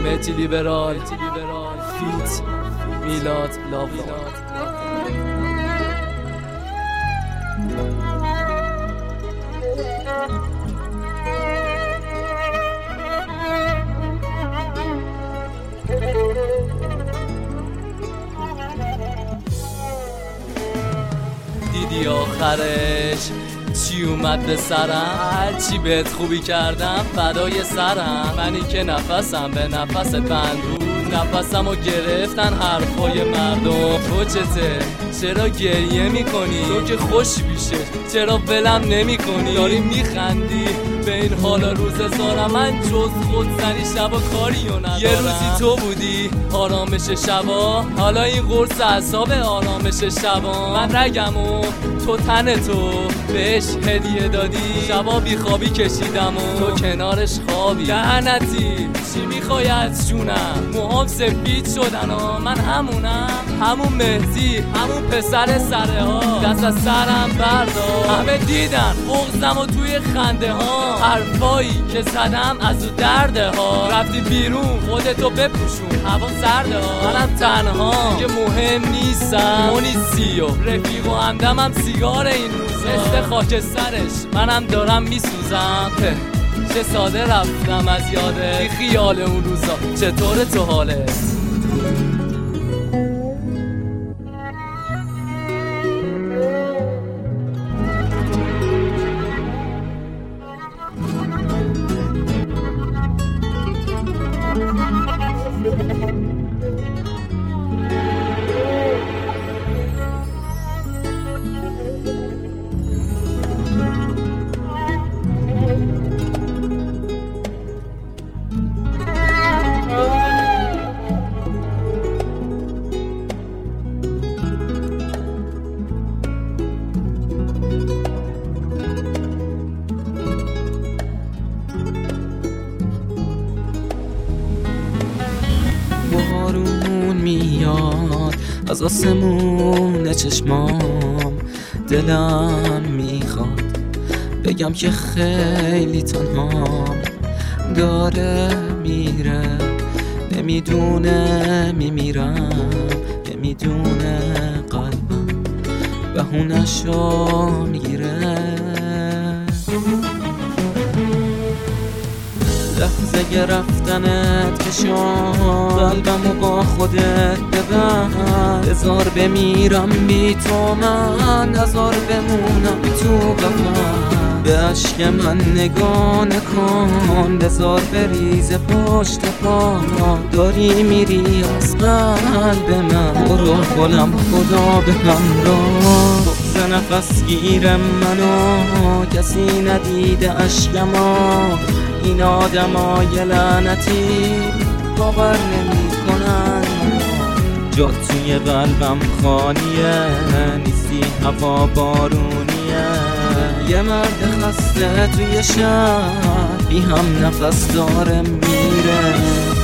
متی لیبرال فیت میلاد لاولا. دیدی آخرش چی اومد به سرم؟ هرچی بهت خوبی کردم فدای سرم. منی که نفسم به نفست بندون، نفسمو گرفتن حرفای مردم. تو چته؟ چرا گریه میکنی؟ تو که خوش میشه چرا ولم نمی کنی؟ داری میخندی به این حالا روز زارم. من جز خود زنی شبا کاریو ندارم. یه روزی تو بودی آرامش شبا، حالا این قرص اعصاب آرامش شبا. من رگمو تو تن تو بهش هدیه دادی، شبا بیخوابی کشیدم و تو کنارش خوابی. لعنتی چی میخوای از جونم؟ موهام سفید شدن ها، من همونم، همون مهدی، همون پسر سره ها. دست از سرم بردار، همه دیدن بغضم و توی خنده ها. حرفایی که زدم از او درده ها. رفتی بیرون خودتو بپوشون، هوا سرده ها. منم تنها که مهم نیستم، مونیسی و رفیق و همدمم سیگار این روزا. مثل خاک سرش منم دارم میسوزم. چه ساده رفتم از یاده بی خیال اون روزا. چطور تو حالت؟ بارون میاد از آسمون چشمام، دلم میخواد بگم که خیلی تنهام. داره میره نمیدونه میمیرم، نمیدونه قلبم بهونشو میگیره. لحظه رفتنت کشان قلبمو با خودت ببر. هزار بمیرم بی تو من، هزار بمونم تو قفس. به عشق من نگاه نکن، بذار بریز پشت پا. داری میری از قلب من، برو گلم خدا به همراه. بغض نفس گیرم منو، کسی ندیده عشقمو. این آدمای لعنتی باور نمی کنن جا توی قلبم خالیه. نیستی هوا بارونیه، یه مرد خسته توی شهر بی هم نفس داره میره.